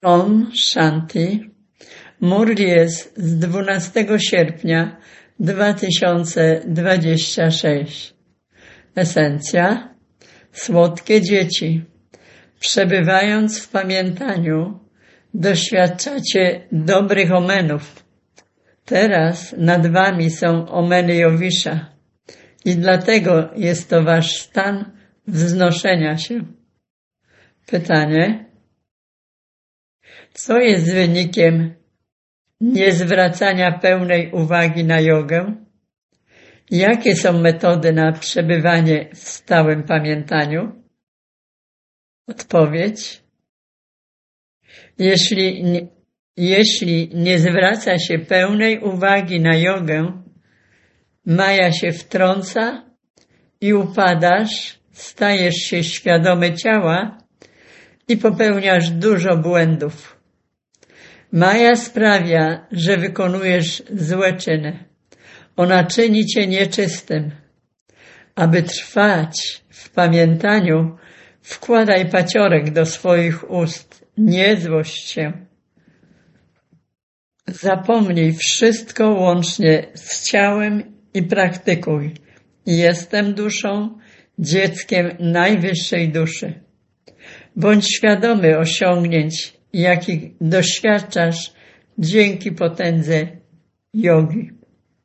Om Shanti. Murli jest z 12 sierpnia 2026. Esencja. Słodkie dzieci. Przebywając w pamiętaniu, doświadczacie dobrych omenów. Teraz nad wami są omeny Jowisza i dlatego jest to wasz stan wznoszenia się. Pytanie. Co jest wynikiem niezwracania pełnej uwagi na jogę? Jakie są metody na przebywanie w stałym pamiętaniu? Odpowiedź. Jeśli nie zwraca się pełnej uwagi na jogę, maja się wtrąca i upadasz, stajesz się świadomy ciała i popełniasz dużo błędów. Maja sprawia, że wykonujesz złe czyny. Ona czyni cię nieczystym. Aby trwać w pamiętaniu, wkładaj paciorek do swoich ust. Nie złość się. Zapomnij wszystko łącznie z ciałem i praktykuj. Jestem duszą, dzieckiem najwyższej duszy. Bądź świadomy osiągnięć, jakich doświadczasz dzięki potędze jogi.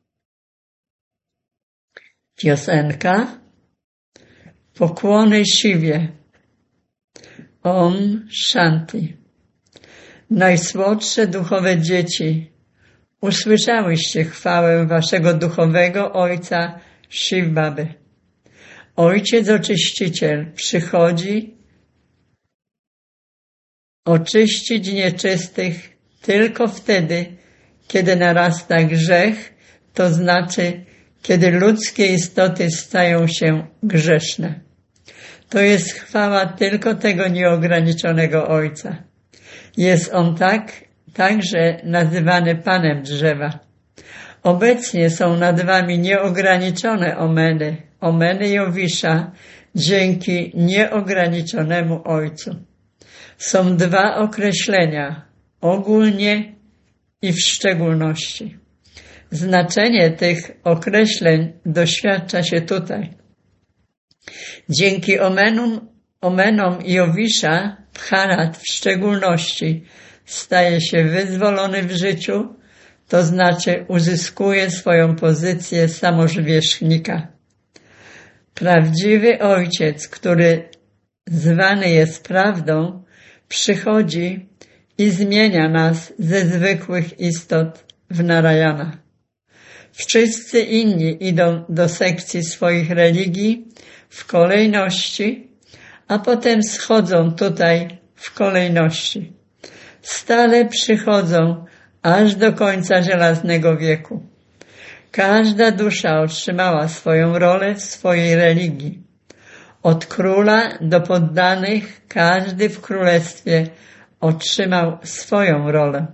Piosenka. Pokłony Siwie. Om Shanti. Najsłodsze duchowe dzieci, usłyszałyście chwałę waszego duchowego ojca Shiv Baby. Ojciec oczyściciel przychodzi oczyścić nieczystych tylko wtedy, kiedy narasta grzech, to znaczy, kiedy ludzkie istoty stają się grzeszne. To jest chwała tylko tego nieograniczonego Ojca. Jest On także nazywany Panem drzewa. Obecnie są nad wami nieograniczone omeny Jowisza dzięki nieograniczonemu Ojcu. Są dwa określenia, ogólnie i w szczególności. Znaczenie tych określeń doświadcza się tutaj. Dzięki omenom Jowisza, Bharat w szczególności staje się wyzwolony w życiu, to znaczy uzyskuje swoją pozycję samowierzchnika. Prawdziwy Ojciec, który zwany jest prawdą, przychodzi i zmienia nas ze zwykłych istot w Narayana. Wszyscy inni idą do sekcji swoich religii w kolejności, a potem schodzą tutaj w kolejności. Stale przychodzą aż do końca żelaznego wieku. Każda dusza otrzymała swoją rolę w swojej religii. Od króla do poddanych każdy w królestwie otrzymał swoją rolę.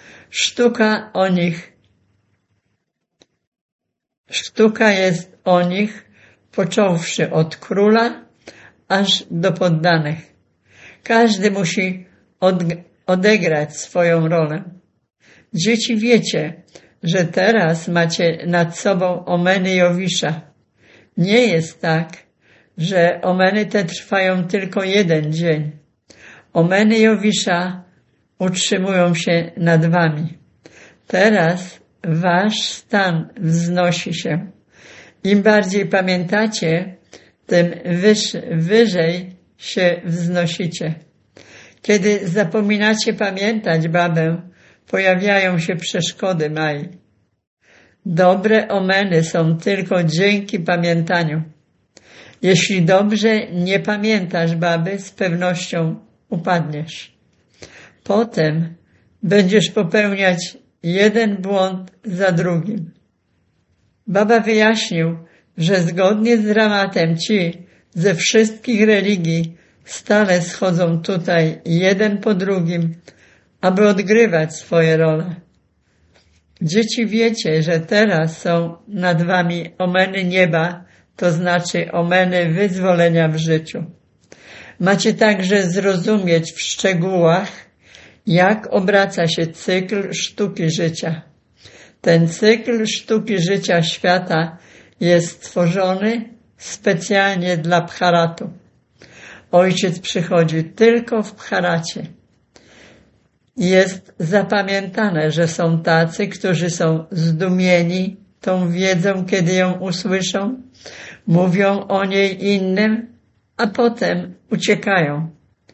Sztuka jest o nich, począwszy od króla aż do poddanych. Każdy musi odegrać swoją rolę. Dzieci, wiecie, że teraz macie nad sobą omeny Jowisza. Nie jest tak, że omeny te trwają tylko jeden dzień. Omeny Jowisza utrzymują się nad wami. Teraz wasz stan wznosi się. Im bardziej pamiętacie, tym wyżej się wznosicie. Kiedy zapominacie pamiętać babę, pojawiają się przeszkody Mai. Dobre omeny są tylko dzięki pamiętaniu. Jeśli dobrze nie pamiętasz baby, z pewnością upadniesz. Potem będziesz popełniać jeden błąd za drugim. Baba wyjaśnił, że zgodnie z dramatem ci ze wszystkich religii stale schodzą tutaj jeden po drugim, aby odgrywać swoje role. Dzieci, wiecie, że teraz są nad wami omeny nieba, to znaczy omeny wyzwolenia w życiu. Macie także zrozumieć w szczegółach, jak obraca się cykl sztuki życia. Ten cykl sztuki życia świata jest stworzony specjalnie dla Bharatu. Ojciec przychodzi tylko w Bharacie. Jest zapamiętane, że są tacy, którzy są zdumieni tą wiedzą, kiedy ją usłyszą, mówią o niej innym, a potem uciekają.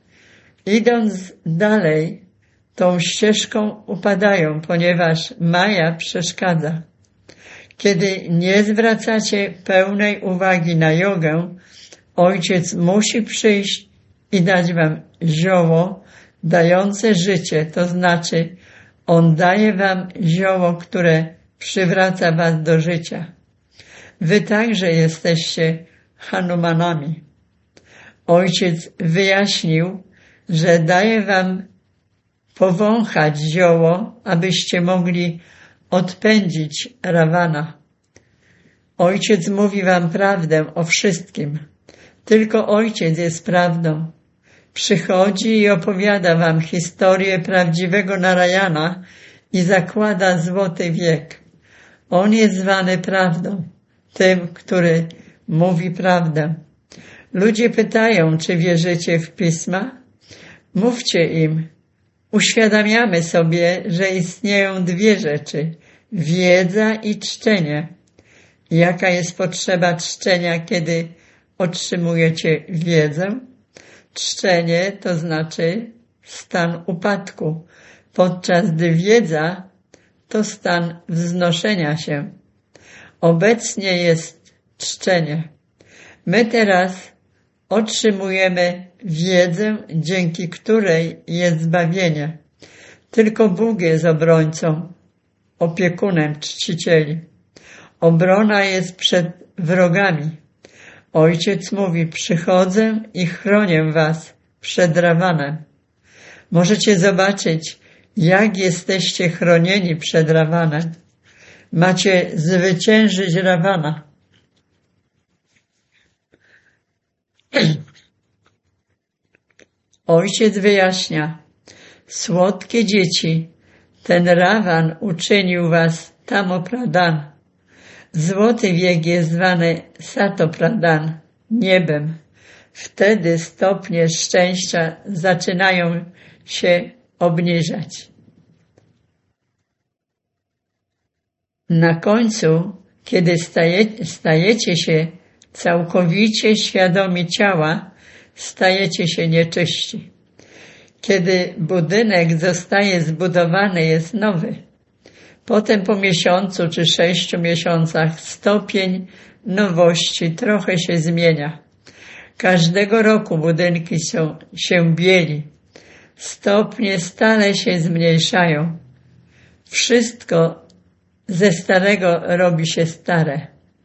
Idąc dalej, tą ścieżką upadają, ponieważ Maja przeszkadza. Kiedy nie zwracacie pełnej uwagi na jogę, Ojciec musi przyjść i dać wam zioło dające życie, to znaczy On daje wam zioło, które przywraca was do życia. Wy także jesteście Hanumanami. Ojciec wyjaśnił, że daje wam powąchać zioło, abyście mogli odpędzić Rawana. Ojciec mówi wam prawdę o wszystkim. Tylko Ojciec jest prawdą. Przychodzi i opowiada wam historię prawdziwego Narayana i zakłada złoty wiek. On jest zwany prawdą, tym, który mówi prawdę. Ludzie pytają, czy wierzycie w Pisma? Mówcie im. Uświadamiamy sobie, że istnieją dwie rzeczy: wiedza i czczenie. Jaka jest potrzeba czczenia, kiedy otrzymujecie wiedzę? Czczenie to znaczy stan upadku, podczas gdy wiedza to stan wznoszenia się. Obecnie jest czczenie. My teraz otrzymujemy wiedzę, dzięki której jest zbawienie. Tylko Bóg jest obrońcą, opiekunem czcicieli. Obrona jest przed wrogami. Ojciec mówi: przychodzę i chronię was przed Rawanem. Możecie zobaczyć, jak jesteście chronieni przed Rawanem. Macie zwyciężyć Rawana. Ojciec wyjaśnia: słodkie dzieci, ten Rawan uczynił was Tamopradan. Złoty wiek jest zwany Satopradan, niebem. Wtedy stopnie szczęścia zaczynają się obniżać. Na końcu, kiedy stajecie się całkowicie świadomi ciała, stajecie się nieczyści. Kiedy budynek zostaje zbudowany, jest nowy. Potem po miesiącu czy 6 miesiącach stopień nowości trochę się zmienia. Każdego roku budynki się bieli. Stopnie stale się zmniejszają. Wszystko ze starego robi się stare.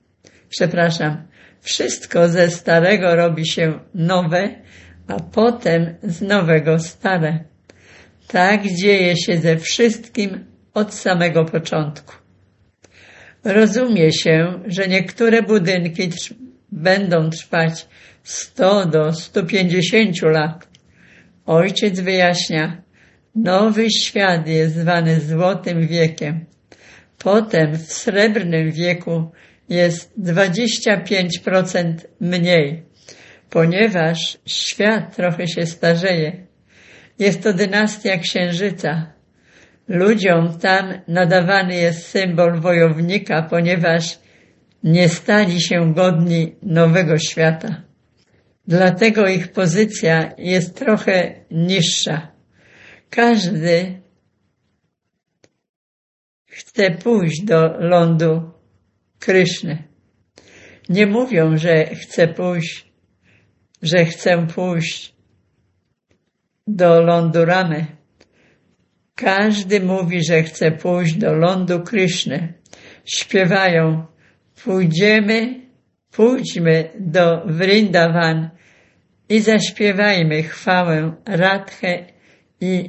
Wszystko ze starego robi się nowe, a potem z nowego stare. Tak dzieje się ze wszystkim od samego początku. Rozumie się, że niektóre budynki będą trwać 100 do 150 lat. Ojciec wyjaśnia: nowy świat jest zwany Złotym wiekiem. Potem w Srebrnym wieku jest 25% mniej, ponieważ świat trochę się starzeje. Jest to dynastia księżyca. Ludziom tam nadawany jest symbol wojownika, ponieważ nie stali się godni nowego świata. Dlatego ich pozycja jest trochę niższa. Każdy chce pójść do lądu Kryszny. Nie mówią, że chcę pójść do lądu Ramy. Każdy mówi, że chce pójść do lądu Kryszny. Śpiewają: pójdźmy do Vrindavan i zaśpiewajmy chwałę Radhe i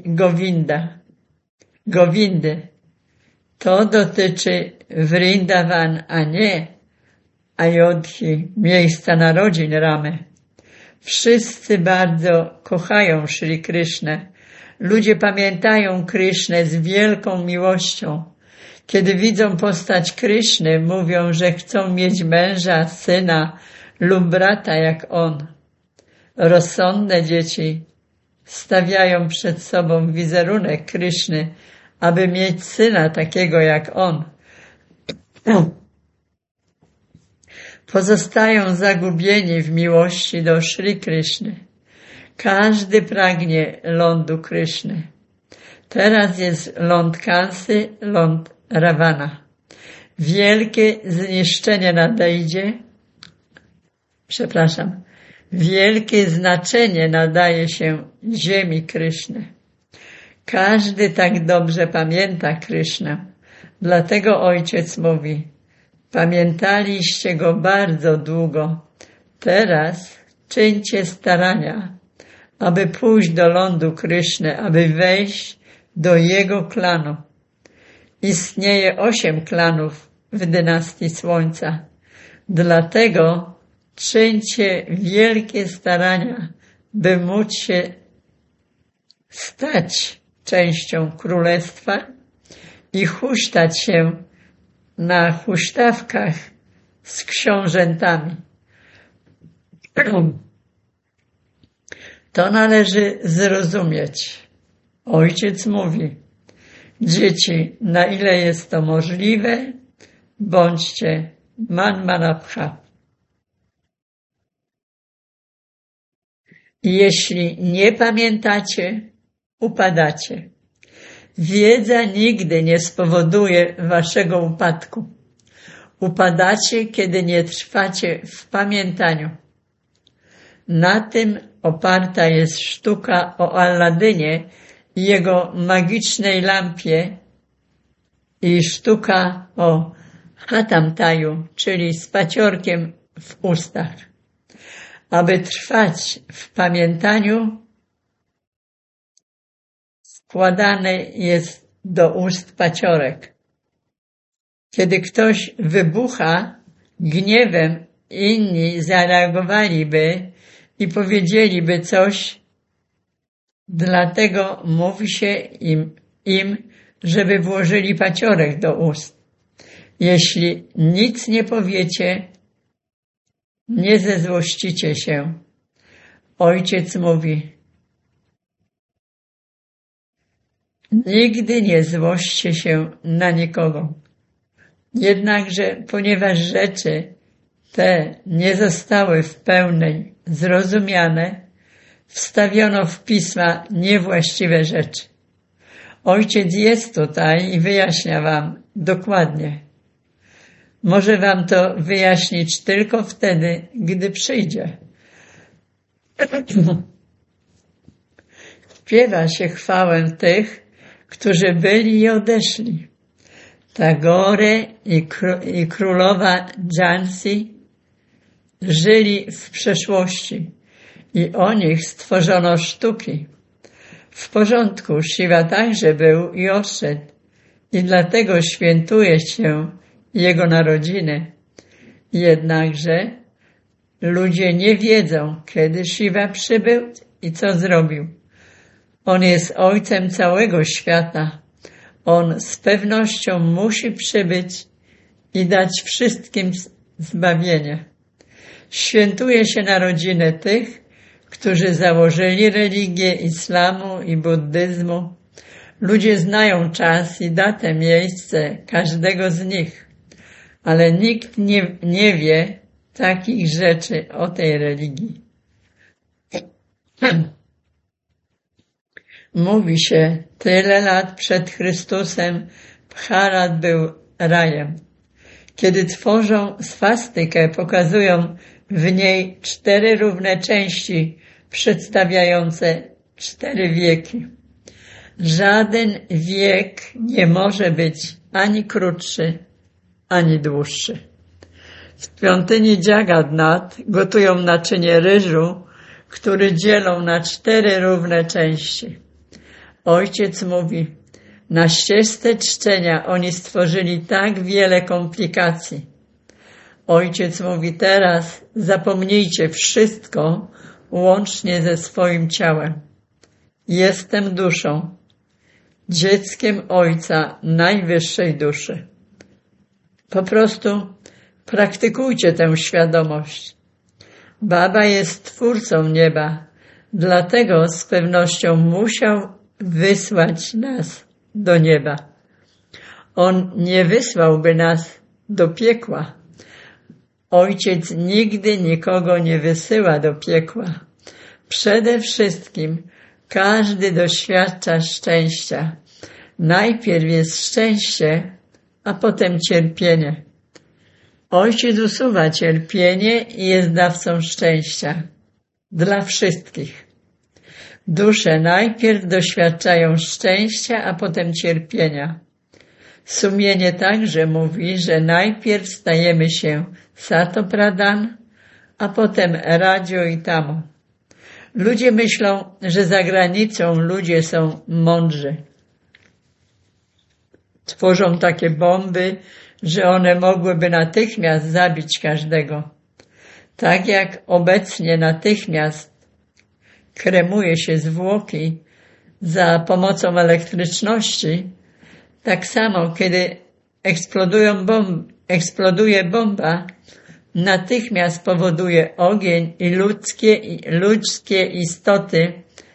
Govindy. To dotyczy Vrindavan, a nie Ajodhi, miejsca narodzin Ramy. Wszyscy bardzo kochają Shri Krishnę, Ludzie pamiętają Krysznę z wielką miłością. Kiedy widzą postać Kryszny, mówią, że chcą mieć męża, syna lub brata jak on. Rozsądne dzieci stawiają przed sobą wizerunek Kryszny, aby mieć syna takiego jak on. Pozostają zagubieni w miłości do Szri Kryszny. Każdy pragnie lądu Kryszny. Teraz jest ląd Kansy, ląd Ravana. Wielkie zniszczenie nadejdzie. Wielkie znaczenie nadaje się ziemi Kryszny. Każdy tak dobrze pamięta Krysznę. Dlatego Ojciec mówi: pamiętaliście Go bardzo długo. Teraz czyńcie starania, aby pójść do lądu Kryszny, aby wejść do Jego klanu. Istnieje 8 klanów w dynastii Słońca. Dlatego czyńcie wielkie starania, by móc się stać częścią królestwa i huśtać się na huśtawkach z książętami. To należy zrozumieć. Ojciec mówi: dzieci, na ile jest to możliwe, bądźcie manmanabha. Jeśli nie pamiętacie, upadacie. Wiedza nigdy nie spowoduje waszego upadku. Upadacie, kiedy nie trwacie w pamiętaniu. Na tym oparta jest sztuka o Alladynie i jego magicznej lampie i sztuka o Hatamtaju, czyli z paciorkiem w ustach. Aby trwać w pamiętaniu, wkładany jest do ust paciorek. Kiedy ktoś wybucha gniewem, inni zareagowaliby i powiedzieliby coś, dlatego mówi się im, żeby włożyli paciorek do ust. Jeśli nic nie powiecie, nie zezłościcie się. Ojciec mówi: nigdy nie złośćcie się na nikogo. Jednakże, ponieważ rzeczy te nie zostały w pełni zrozumiane, wstawiono w pisma niewłaściwe rzeczy. Ojciec jest tutaj i wyjaśnia wam dokładnie. Może wam to wyjaśnić tylko wtedy, gdy przyjdzie. Śpiewa się chwałę tych, którzy byli i odeszli. Tagore i królowa Jhansi żyli w przeszłości i o nich stworzono sztuki. W porządku, Shiva także był i odszedł i dlatego świętuje się jego narodziny. Jednakże ludzie nie wiedzą, kiedy Shiva przybył i co zrobił. On jest ojcem całego świata. On z pewnością musi przybyć i dać wszystkim zbawienie. Świętuje się narodziny tych, którzy założyli religię islamu i buddyzmu. Ludzie znają czas i datę, miejsce każdego z nich, ale nikt nie wie takich rzeczy o tej religii. Mówi się, tyle lat przed Chrystusem Bharat był rajem. Kiedy tworzą swastykę, pokazują w niej 4 równe części przedstawiające 4 wieki. Żaden wiek nie może być ani krótszy, ani dłuższy. W świątyni Jagannath gotują naczynie ryżu, który dzielą na 4 równe części. Ojciec mówi, na ścieżce czczenia oni stworzyli tak wiele komplikacji. Ojciec mówi, teraz zapomnijcie wszystko, łącznie ze swoim ciałem. Jestem duszą, dzieckiem Ojca Najwyższej Duszy. Po prostu praktykujcie tę świadomość. Baba jest Twórcą nieba, dlatego z pewnością musiał wysłać nas do nieba. On nie wysłałby nas do piekła. Ojciec nigdy nikogo nie wysyła do piekła. Przede wszystkim każdy doświadcza szczęścia. Najpierw jest szczęście, a potem cierpienie. Ojciec usuwa cierpienie i jest dawcą szczęścia. Dla wszystkich. Dusze najpierw doświadczają szczęścia, a potem cierpienia. Sumienie także mówi, że najpierw stajemy się Sato Pradhan, a potem Rajo i Tamo. Ludzie myślą, że za granicą ludzie są mądrzy. Tworzą takie bomby, że one mogłyby natychmiast zabić każdego. Tak jak obecnie natychmiast kremuje się zwłoki za pomocą elektryczności, tak samo kiedy eksploduje bomba, natychmiast powoduje ogień i ludzkie istoty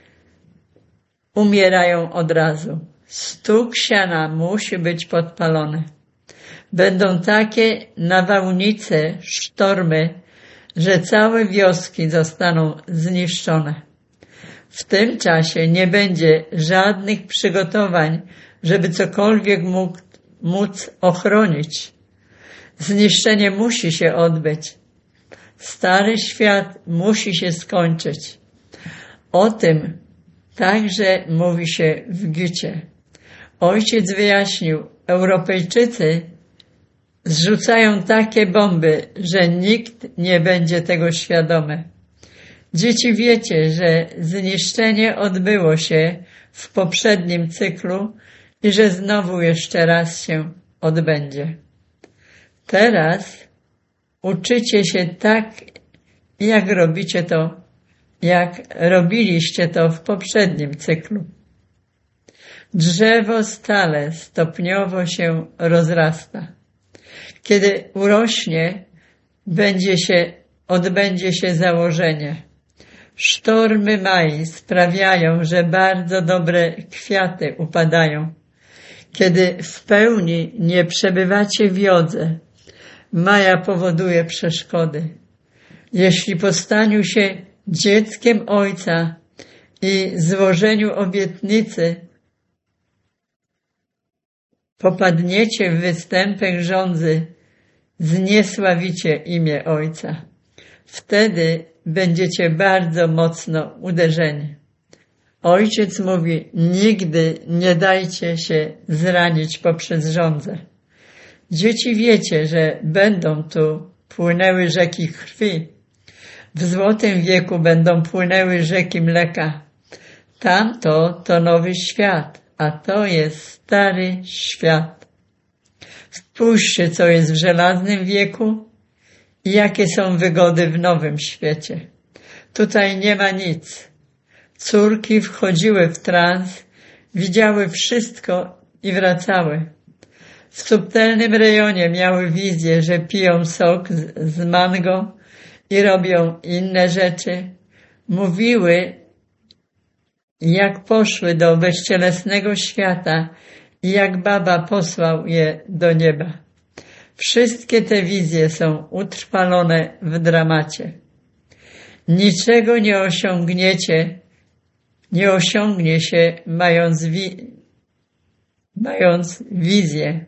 umierają od razu. Stóg siana musi być podpalony. Będą takie nawałnice, sztormy, że całe wioski zostaną zniszczone. W tym czasie nie będzie żadnych przygotowań, żeby cokolwiek móc ochronić. Zniszczenie musi się odbyć. Stary świat musi się skończyć. O tym także mówi się w Gicie. Ojciec wyjaśnił, Europejczycy zrzucają takie bomby, że nikt nie będzie tego świadomy. Dzieci, wiecie, że zniszczenie odbyło się w poprzednim cyklu i że znowu jeszcze raz się odbędzie. Teraz uczycie się tak, jak robiliście to w poprzednim cyklu. Drzewo stale stopniowo się rozrasta. Kiedy urośnie, odbędzie się założenie. Sztormy Mai sprawiają, że bardzo dobre kwiaty upadają. Kiedy w pełni nie przebywacie w jodze, Maja powoduje przeszkody. Jeśli po staniu się dzieckiem Ojca i złożeniu obietnicy popadniecie w występek żądzy, zniesławicie imię Ojca. Wtedy będziecie bardzo mocno uderzeni. Ojciec mówi, nigdy nie dajcie się zranić poprzez żądzę. Dzieci, wiecie, że będą tu płynęły rzeki krwi. W złotym wieku będą płynęły rzeki mleka. Tamto to nowy świat, a to jest stary świat. Spójrzcie, co jest w żelaznym wieku i jakie są wygody w nowym świecie. Tutaj nie ma nic. Córki wchodziły w trans, widziały wszystko i wracały. W subtelnym rejonie miały wizję, że piją sok z mango i robią inne rzeczy. Mówiły, jak poszły do bezcielesnego świata i jak Baba posłał je do nieba. Wszystkie te wizje są utrwalone w dramacie. Niczego nie osiągnie się mając wizję.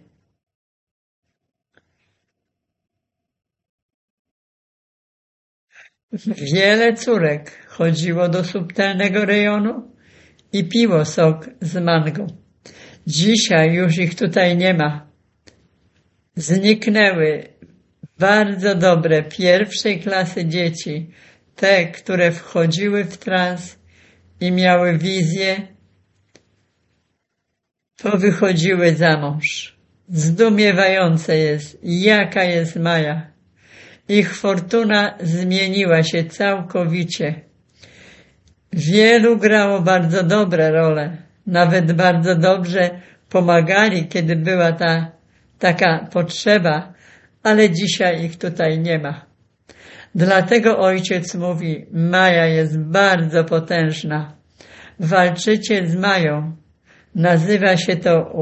Wiele córek chodziło do subtelnego rejonu i piło sok z mango. Dzisiaj już ich tutaj nie ma. Zniknęły bardzo dobre pierwszej klasy dzieci, te, które wchodziły w trans i miały wizję, powychodziły za mąż. Zdumiewające jest, jaka jest Maja. Ich fortuna zmieniła się całkowicie. Wielu grało bardzo dobre role, nawet bardzo dobrze pomagali, kiedy była taka potrzeba, ale dzisiaj ich tutaj nie ma. Dlatego ojciec mówi, Maja jest bardzo potężna. Walczycie z Mają. Nazywa się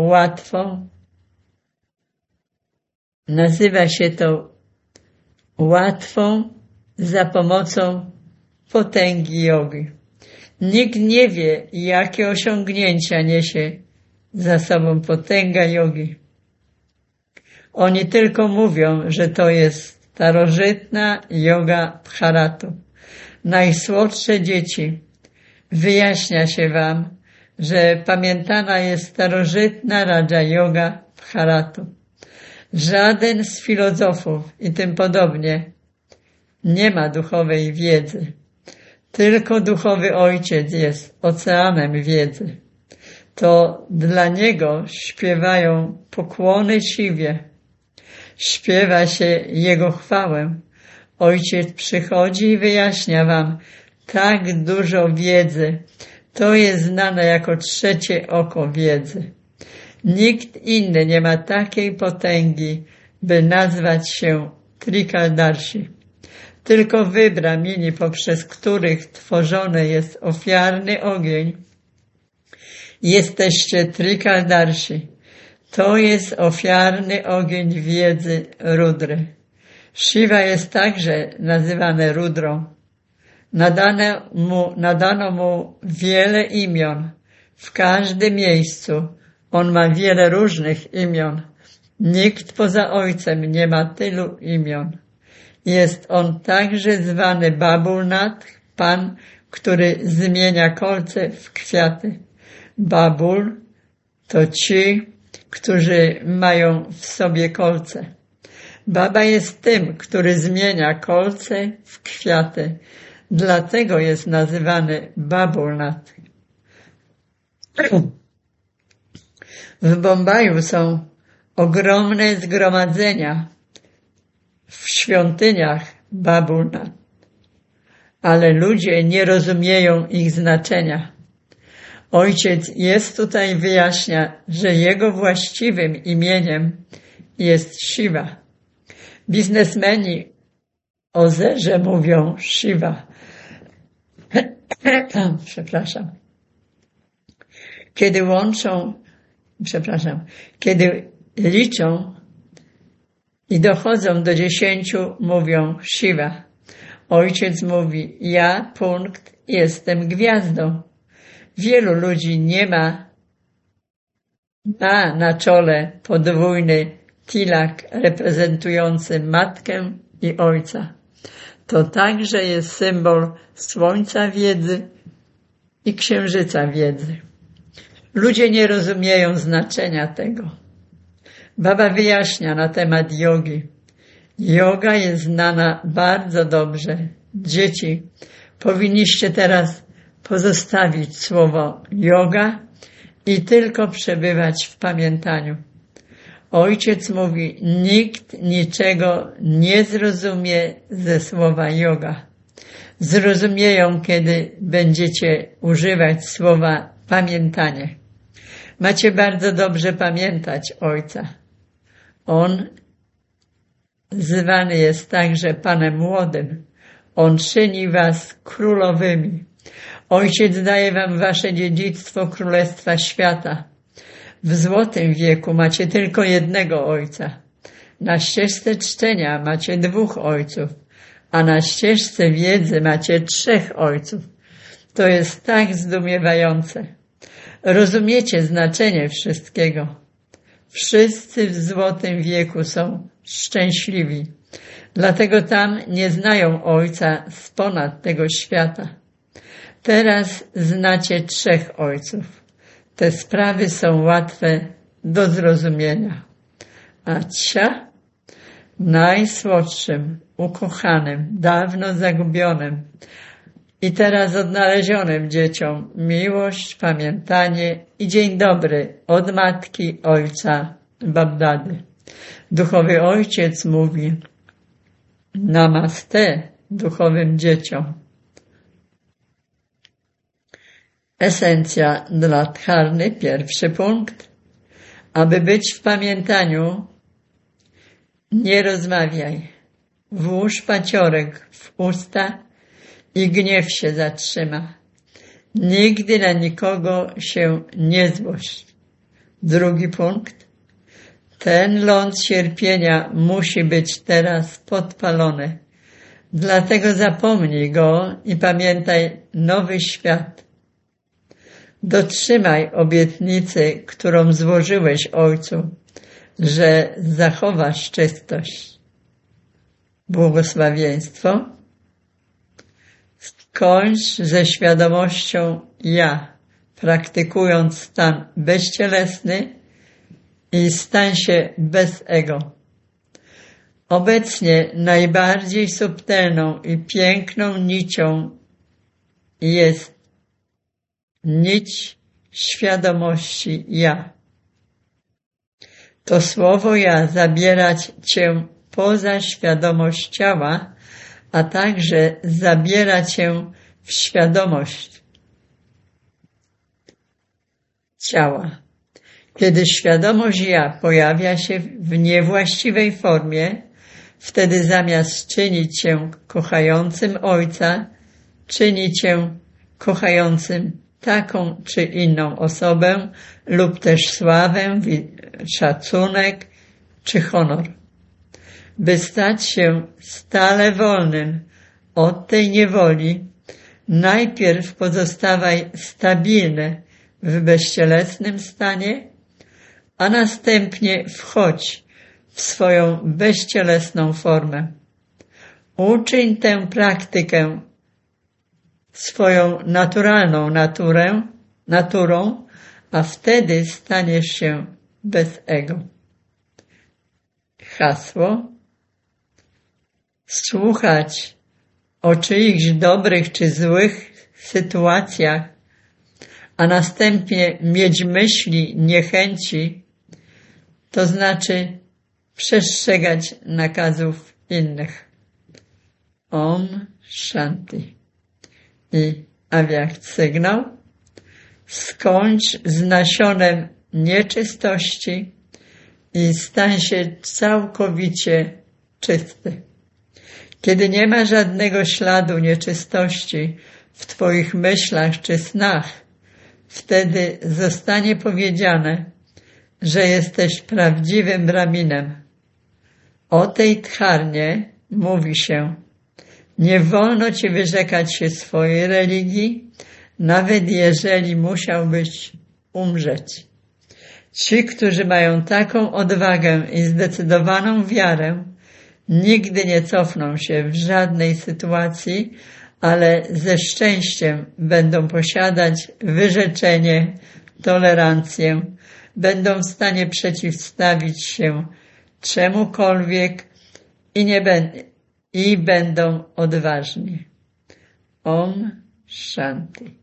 to łatwą za pomocą potęgi jogi. Nikt nie wie, jakie osiągnięcia niesie za sobą potęga jogi. Oni tylko mówią, że to jest starożytna joga Bharatu. Najsłodsze dzieci, wyjaśnia się wam, że pamiętana jest starożytna Raja Yoga Bharatu. Żaden z filozofów i tym podobnie nie ma duchowej wiedzy. Tylko duchowy ojciec jest oceanem wiedzy. To dla niego śpiewają pokłony Siwie. Śpiewa się jego chwałę. Ojciec przychodzi i wyjaśnia wam tak dużo wiedzy. To jest znane jako trzecie oko wiedzy. Nikt inny nie ma takiej potęgi, by nazwać się Trikaldarsi. Tylko wy, Brahmini, poprzez których tworzony jest ofiarny ogień, jesteście Trikaldarsi. To jest ofiarny ogień wiedzy Rudry. Shiva jest także nazywany Rudrą. Nadano mu wiele imion. W każdym miejscu on ma wiele różnych imion. Nikt poza Ojcem nie ma tylu imion. Jest on także zwany Babulnath, Pan, który zmienia kolce w kwiaty. Babul to ci, którzy mają w sobie kolce. Baba jest tym, który zmienia kolce w kwiaty. Dlatego jest nazywany Babulnath. W Bombaju są ogromne zgromadzenia w świątyniach Babulnath, ale ludzie nie rozumieją ich znaczenia. Ojciec jest tutaj, wyjaśnia, że jego właściwym imieniem jest Shiva. Biznesmeni o zerze mówią Shiva. Kiedy liczą i dochodzą do 10, mówią Shiva. Ojciec mówi, ja, punkt, jestem gwiazdą. Wielu ludzi nie ma na czole podwójny tilak reprezentujący matkę i ojca. To także jest symbol słońca wiedzy i księżyca wiedzy. Ludzie nie rozumieją znaczenia tego. Baba wyjaśnia na temat jogi. Joga jest znana bardzo dobrze. Dzieci, powinniście teraz pozostawić słowo joga i tylko przebywać w pamiętaniu. Ojciec mówi, nikt niczego nie zrozumie ze słowa joga. Zrozumieją, kiedy będziecie używać słowa pamiętanie. Macie bardzo dobrze pamiętać Ojca. On zwany jest także Panem Młodym. On czyni was królowymi. Ojciec daje wam wasze dziedzictwo Królestwa Świata. W złotym wieku macie tylko jednego Ojca. Na ścieżce czczenia macie 2 ojców, a na ścieżce wiedzy macie 3 ojców. To jest tak zdumiewające. Rozumiecie znaczenie wszystkiego. Wszyscy w złotym wieku są szczęśliwi. Dlatego tam nie znają Ojca z ponad tego świata. Teraz znacie 3 ojców. Te sprawy są łatwe do zrozumienia. A najsłodszym, ukochanym, dawno zagubionym i teraz odnalezionym dzieciom miłość, pamiętanie i dzień dobry od matki, ojca, Babdady. Duchowy ojciec mówi namaste duchowym dzieciom. Esencja dla dharny, pierwszy punkt. Aby być w pamiętaniu, nie rozmawiaj. Włóż paciorek w usta i gniew się zatrzyma. Nigdy na nikogo się nie złość. Drugi punkt. Ten ląd cierpienia musi być teraz podpalony. Dlatego zapomnij go i pamiętaj nowy świat. Dotrzymaj obietnicy, którą złożyłeś Ojcu, że zachowasz czystość. Błogosławieństwo. Skończ ze świadomością ja, praktykując stan bezcielesny i stań się bez ego. Obecnie najbardziej subtelną i piękną nicią jest nić świadomości ja. To słowo ja zabiera cię poza świadomość ciała, a także zabiera cię w świadomość ciała. Kiedy świadomość ja pojawia się w niewłaściwej formie, wtedy zamiast czynić cię kochającym Ojca, czyni cię kochającym taką czy inną osobę lub też sławę, szacunek czy honor. By stać się stale wolnym od tej niewoli, najpierw pozostawaj stabilny w bezcielesnym stanie, a następnie wchodź w swoją bezcielesną formę. Uczyń tę praktykę swoją naturalną naturą, a wtedy staniesz się bez ego. Hasło. Słuchać o czyichś dobrych czy złych sytuacjach, a następnie mieć myśli niechęci, to znaczy przestrzegać nakazów innych. Om Shanti. I awiakt sygnał. Skończ z nasionem nieczystości i stań się całkowicie czysty. Kiedy nie ma żadnego śladu nieczystości w twoich myślach czy snach, wtedy zostanie powiedziane, że jesteś prawdziwym Brahminem. O tej dharnie mówi się: nie wolno ci wyrzekać się swojej religii, nawet jeżeli musiałbyś umrzeć. Ci, którzy mają taką odwagę i zdecydowaną wiarę, nigdy nie cofną się w żadnej sytuacji, ale ze szczęściem będą posiadać wyrzeczenie, tolerancję, będą w stanie przeciwstawić się czemukolwiek i będą odważni. Om Shanti.